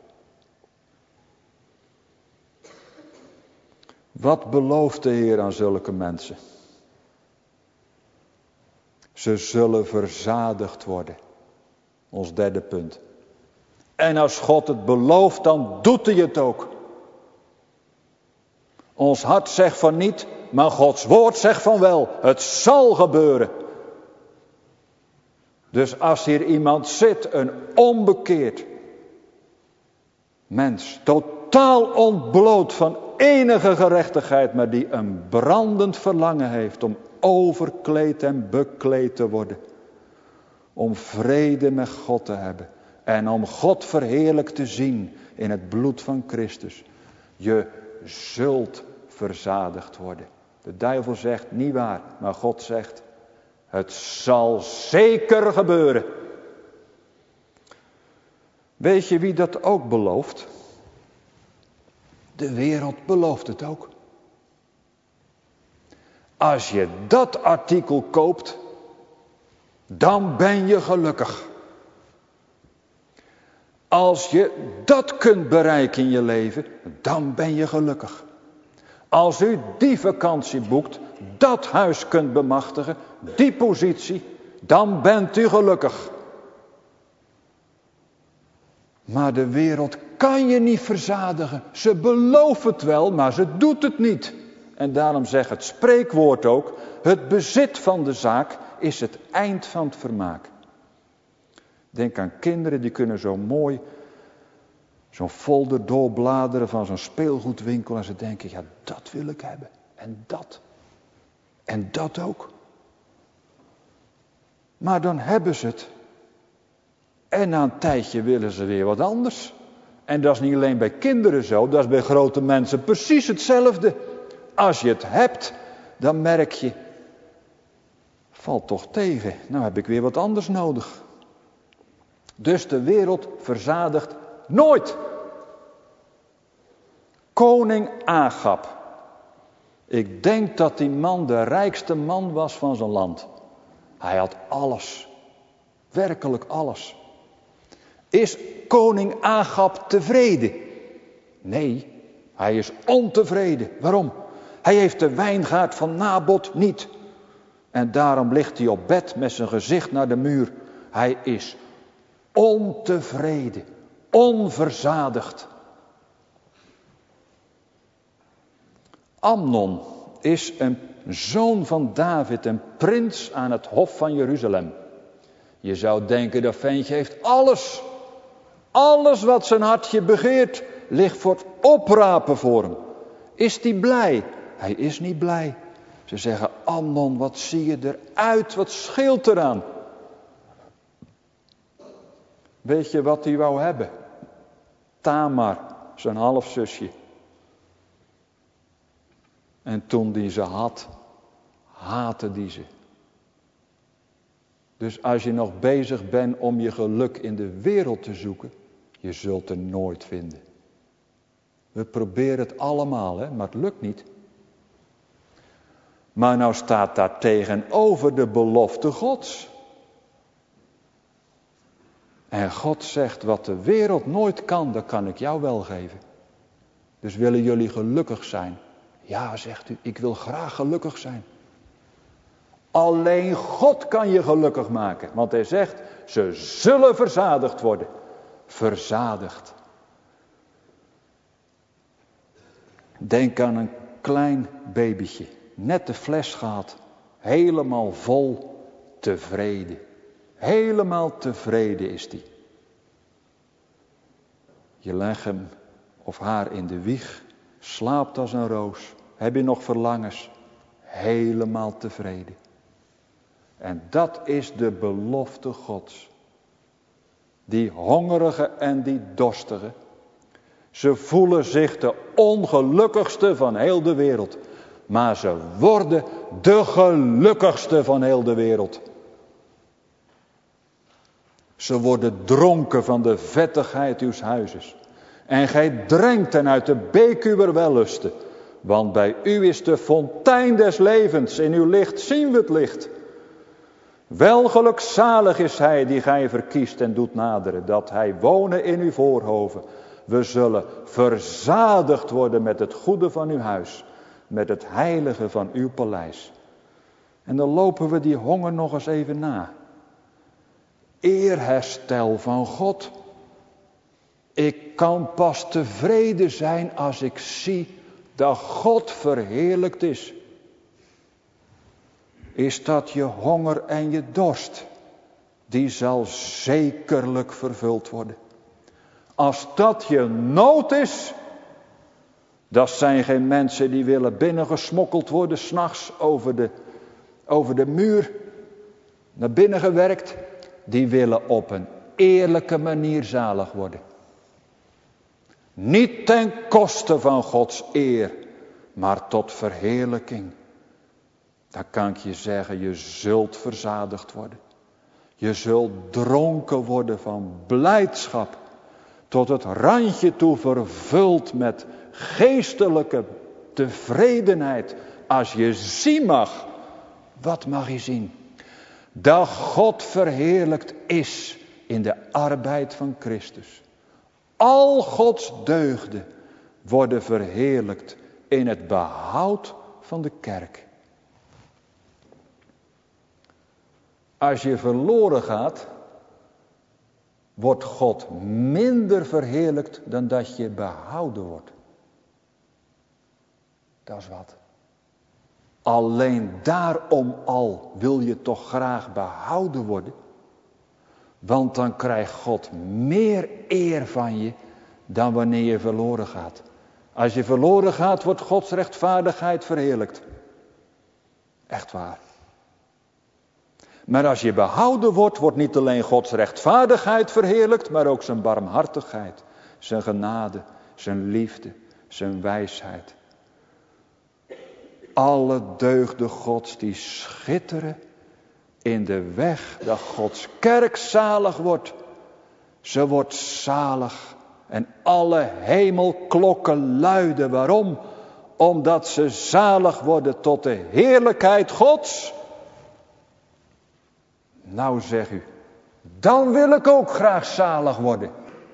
Wat belooft de Heer aan zulke mensen? Ze zullen verzadigd worden. Ons derde punt. En als God het belooft, dan doet hij het ook. Ons hart zegt van niet, maar Gods woord zegt van wel. Het zal gebeuren. Dus als hier iemand zit, een onbekeerd mens, totaal ontbloot van enige gerechtigheid, maar die een brandend verlangen heeft om overkleed en bekleed te worden. Om vrede met God te hebben. En om God verheerlijk te zien in het bloed van Christus. Je zult verzadigd worden. De duivel zegt niet waar, maar God zegt, het zal zeker gebeuren. Weet je wie dat ook belooft? De wereld belooft het ook. Als je dat artikel koopt, dan ben je gelukkig. Als je dat kunt bereiken in je leven, dan ben je gelukkig. Als u die vakantie boekt, dat huis kunt bemachtigen, die positie, dan bent u gelukkig. Maar de wereld kan je niet verzadigen. Ze belooft het wel, maar ze doet het niet. En daarom zegt het spreekwoord ook, het bezit van de zaak is het eind van het vermaak. Denk aan kinderen die kunnen zo mooi zo'n folder doorbladeren van zo'n speelgoedwinkel. En ze denken, ja, dat wil ik hebben. En dat. En dat ook. Maar dan hebben ze het. En na een tijdje willen ze weer wat anders. En dat is niet alleen bij kinderen zo, dat is bij grote mensen precies hetzelfde. Als je het hebt, dan merk je, valt toch tegen. Nou heb ik weer wat anders nodig. Dus de wereld verzadigt nooit. Koning Agab. Ik denk dat die man de rijkste man was van zijn land. Hij had alles. Werkelijk alles. Is koning Agab tevreden? Nee, hij is ontevreden. Waarom? Hij heeft de wijngaard van Nabot niet. En daarom ligt hij op bed met zijn gezicht naar de muur. Hij is ontevreden, onverzadigd. Amnon is een zoon van David, een prins aan het hof van Jeruzalem. Je zou denken, dat ventje heeft alles. Alles wat zijn hartje begeert, ligt voor het oprapen voor hem. Is hij blij? Hij is niet blij. Ze zeggen, Amnon, wat zie je eruit? Wat scheelt eraan? Weet je wat hij wou hebben? Tamar, zijn halfzusje. En toen die ze had, haatte die ze. Dus als je nog bezig bent om je geluk in de wereld te zoeken, je zult het nooit vinden. We proberen het allemaal, hè, maar het lukt niet. Maar nou staat daar tegenover de belofte Gods. En God zegt, wat de wereld nooit kan, dat kan ik jou wel geven. Dus willen jullie gelukkig zijn? Ja, zegt u, ik wil graag gelukkig zijn. Alleen God kan je gelukkig maken. Want hij zegt, ze zullen verzadigd worden. Verzadigd. Denk aan een klein babytje. Net de fles gehad. Helemaal vol tevreden. Helemaal tevreden is die. Je legt hem of haar in de wieg. Slaapt als een roos. Heb je nog verlangens? Helemaal tevreden. En dat is de belofte Gods. Die hongerige en die dorstige. Ze voelen zich de ongelukkigste van heel de wereld. Maar ze worden de gelukkigste van heel de wereld. Ze worden dronken van de vettigheid uws huizes. En gij drinkt hen uit de beek uwer wellusten. Want bij u is de fontein des levens. In uw licht zien we het licht. Welgelukzalig is hij die gij verkiest en doet naderen. Dat hij wonen in uw voorhoven. We zullen verzadigd worden met het goede van uw huis. Met het heilige van uw paleis. En dan lopen we die honger nog eens even na. Eerherstel van God. Ik kan pas tevreden zijn als ik zie dat God verheerlijkt is. Is dat je honger en je dorst? Die zal zekerlijk vervuld worden. Als dat je nood is, dat zijn geen mensen die willen binnengesmokkeld worden 's nachts over de, over de muur, naar binnen gewerkt. Die willen op een eerlijke manier zalig worden. Niet ten koste van Gods eer, maar tot verheerlijking. Dan kan ik je zeggen, je zult verzadigd worden. Je zult dronken worden van blijdschap. Tot het randje toe vervuld met geestelijke tevredenheid. Als je zien mag, wat mag je zien? Dat God verheerlijkt is in de arbeid van Christus. Al Gods deugden worden verheerlijkt in het behoud van de kerk. Als je verloren gaat, wordt God minder verheerlijkt dan dat je behouden wordt. Dat is wat. Alleen daarom al wil je toch graag behouden worden. Want dan krijgt God meer eer van je dan wanneer je verloren gaat. Als je verloren gaat, wordt Gods rechtvaardigheid verheerlijkt. Echt waar. Maar als je behouden wordt, wordt niet alleen Gods rechtvaardigheid verheerlijkt, maar ook zijn barmhartigheid, zijn genade, zijn liefde, zijn wijsheid. Alle deugden Gods die schitteren in de weg dat Gods kerk zalig wordt. Ze wordt zalig en alle hemelklokken luiden. Waarom? Omdat ze zalig worden tot de heerlijkheid Gods. Nou zeg u, dan wil ik ook graag zalig worden.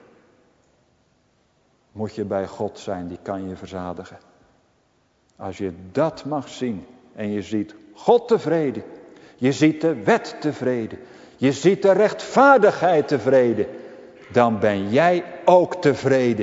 Moet je bij God zijn, die kan je verzadigen. Als je dat mag zien en je ziet God tevreden. Je ziet de wet tevreden. Je ziet de rechtvaardigheid tevreden. Dan ben jij ook tevreden.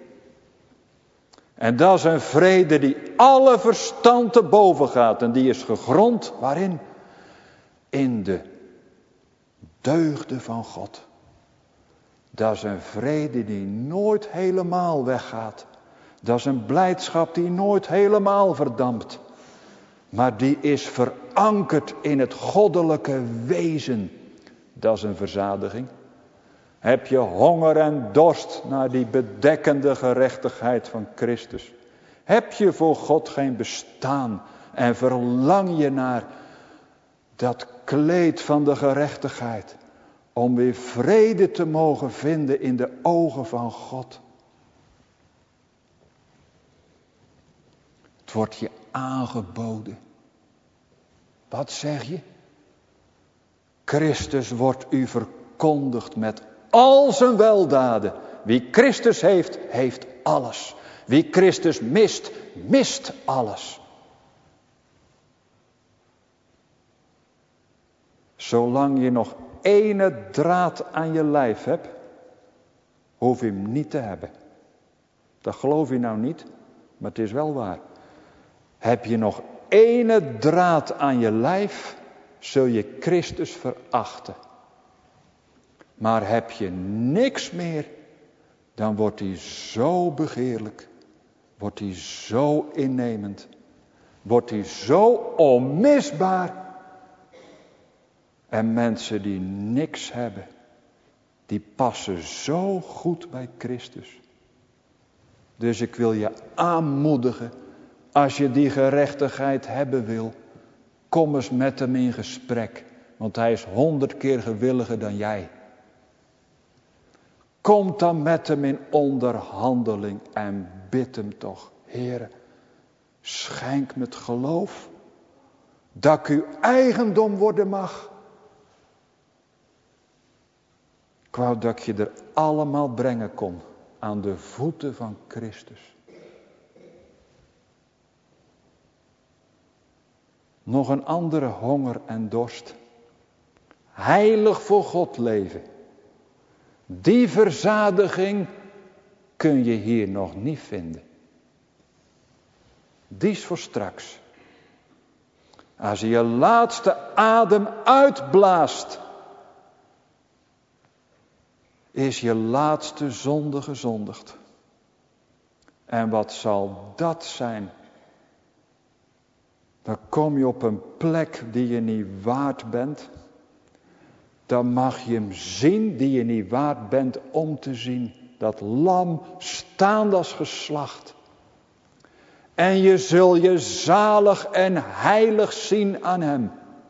En dat is een vrede die alle verstand te boven gaat. En die is gegrond, waarin? In de deugden van God. Dat is een vrede die nooit helemaal weggaat. Dat is een blijdschap die nooit helemaal verdampt. Maar die is verankerd in het goddelijke wezen. Dat is een verzadiging. Heb je honger en dorst naar die bedekkende gerechtigheid van Christus? Heb je voor God geen bestaan en verlang je naar dat kleed van de gerechtigheid? Om weer vrede te mogen vinden in de ogen van God. Het wordt je aangeboden. Wat zeg je? Christus wordt u verkondigd met al zijn weldaden. Wie Christus heeft, heeft alles. Wie Christus mist, mist alles. Zolang je nog ene draad aan je lijf hebt, hoef je hem niet te hebben. Dat geloof je nou niet, maar het is wel waar. Heb je nog ene draad aan je lijf, zul je Christus verachten. Maar heb je niks meer, dan wordt hij zo begeerlijk. Wordt hij zo innemend. Wordt hij zo onmisbaar. En mensen die niks hebben, die passen zo goed bij Christus. Dus ik wil je aanmoedigen, als je die gerechtigheid hebben wil, kom eens met hem in gesprek. Want hij is honderd keer gewilliger dan jij. Kom dan met hem in onderhandeling en bid hem toch. Heere, schenk me het geloof, dat ik uw eigendom worden mag. Ik wou dat ik je er allemaal brengen kon aan de voeten van Christus. Nog een andere honger en dorst. Heilig voor God leven. Die verzadiging kun je hier nog niet vinden. Die is voor straks. Als je je laatste adem uitblaast, is je laatste zonde gezondigd. En wat zal dat zijn? Dan kom je op een plek die je niet waard bent. Dan mag je hem zien die je niet waard bent om te zien. Dat lam staand als geslacht. En je zul je zalig en heilig zien aan hem.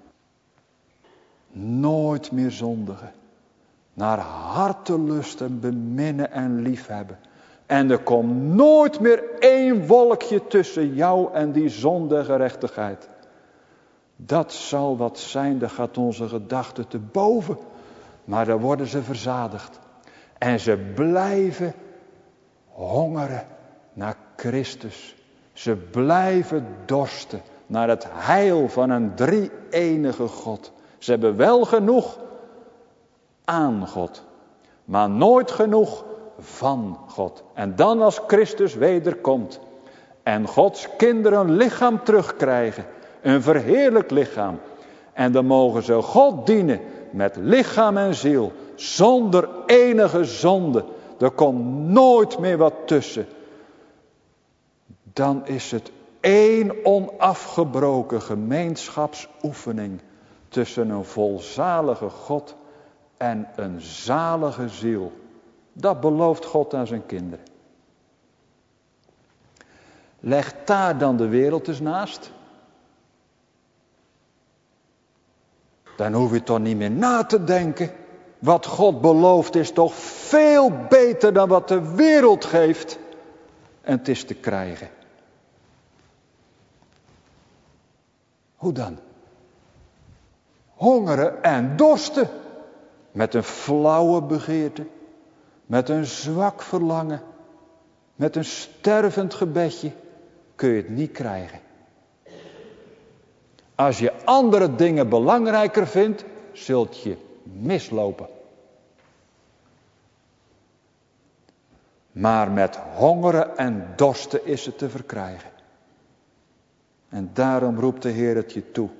Nooit meer zondigen. Naar hartelust en beminnen en liefhebben. En er komt nooit meer één wolkje tussen jou en die zonde en gerechtigheid. Dat zal wat zijn, daar gaat onze gedachte te boven. Maar dan worden ze verzadigd. En ze blijven hongeren naar Christus. Ze blijven dorsten naar het heil van een drie-enige God. Ze hebben wel genoeg aan God, maar nooit genoeg van God. En dan als Christus wederkomt en Gods kinderen een lichaam terugkrijgen, een verheerlijk lichaam, en dan mogen ze God dienen met lichaam en ziel, Zonder enige zonde. Er komt nooit meer wat tussen. Dan is het één onafgebroken gemeenschapsoefening tussen een volzalige God en een zalige ziel. Dat belooft God aan zijn kinderen. Leg daar dan de wereld eens naast. Dan hoef je toch niet meer na te denken. Wat God belooft is toch veel beter dan wat de wereld geeft. En het is te krijgen. Hoe dan? Hongeren en dorsten. Met een flauwe begeerte. Met een zwak verlangen. Met een stervend gebedje. Kun je het niet krijgen. Als je andere dingen belangrijker vindt, zult je mislopen. Maar met hongeren en dorsten is het te verkrijgen. En daarom roept de Heer het je toe.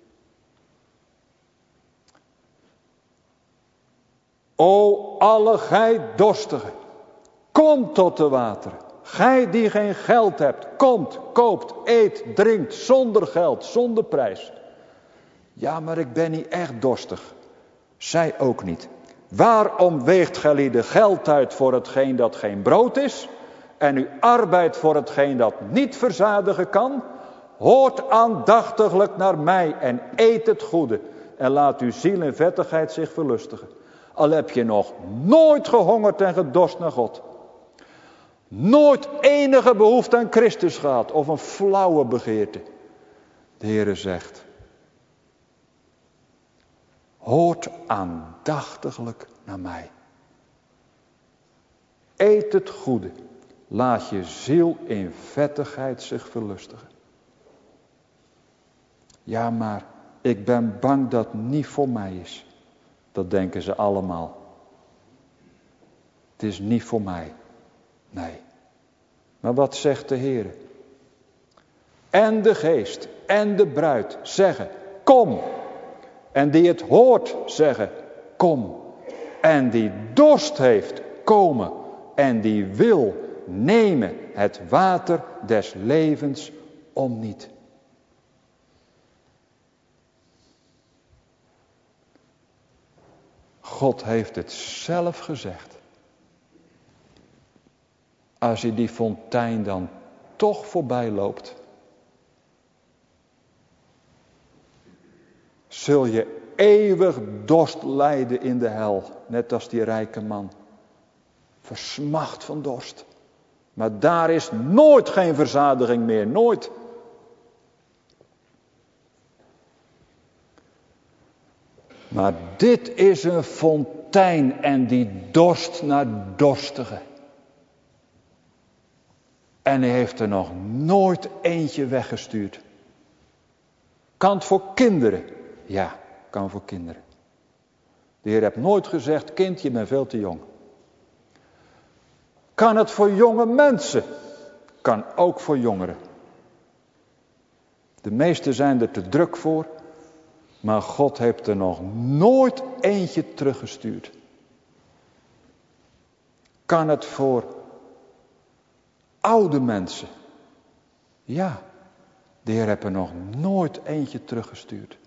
O alle gij dorstigen, kom tot de wateren. Gij die geen geld hebt, komt, koopt, eet, drinkt, zonder geld, zonder prijs. Ja, maar ik ben niet echt dorstig. Zij ook niet. Waarom weegt gij lieden geld uit voor hetgeen dat geen brood is? En u arbeidt voor hetgeen dat niet verzadigen kan? Hoort aandachtiglijk naar mij en eet het goede. En laat uw ziel en vettigheid zich verlustigen. Al heb je nog nooit gehongerd en gedorst naar God. Nooit enige behoefte aan Christus gehad. Of een flauwe begeerte. De Heere zegt. Hoort aandachtiglijk naar mij. Eet het goede. Laat je ziel in vettigheid zich verlustigen. Ja, maar ik ben bang dat het niet voor mij is. Dat denken ze allemaal. Het is niet voor mij. Nee. Maar wat zegt de Heer? En de geest en de bruid zeggen, kom. En die het hoort zeggen, kom. En die dorst heeft, komen. En die wil nemen het water des levens om niet. God heeft het zelf gezegd. Als je die fontein dan toch voorbij loopt, zul je eeuwig dorst lijden in de hel, net als die rijke man. Versmacht van dorst. Maar daar is nooit geen verzadiging meer, nooit. Maar dit is een fontein en die dorst naar dorstigen. En hij heeft er nog nooit eentje weggestuurd. Kan het voor kinderen? Ja, kan voor kinderen. De Heer heeft nooit gezegd, kind, je bent veel te jong. Kan het voor jonge mensen? Kan ook voor jongeren. De meesten zijn er te druk voor. Maar God heeft er nog nooit eentje teruggestuurd. Kan het voor oude mensen? Ja, de Heer heeft er nog nooit eentje teruggestuurd.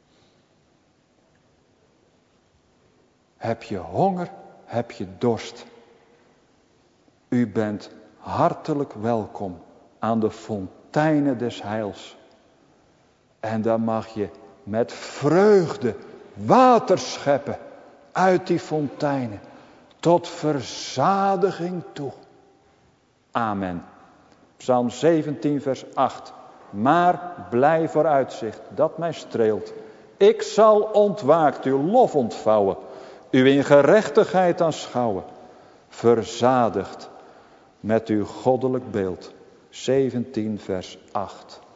Heb je honger, heb je dorst. U bent hartelijk welkom aan de fonteinen des heils. En daar mag je met vreugde water scheppen uit die fonteinen. Tot verzadiging toe. Amen. Psalm zeventien vers acht. Maar blij vooruitzicht dat mij streelt. Ik zal ontwaakt uw lof ontvouwen. U in gerechtigheid aanschouwen. Verzadigd met uw goddelijk beeld. zeventien vers acht.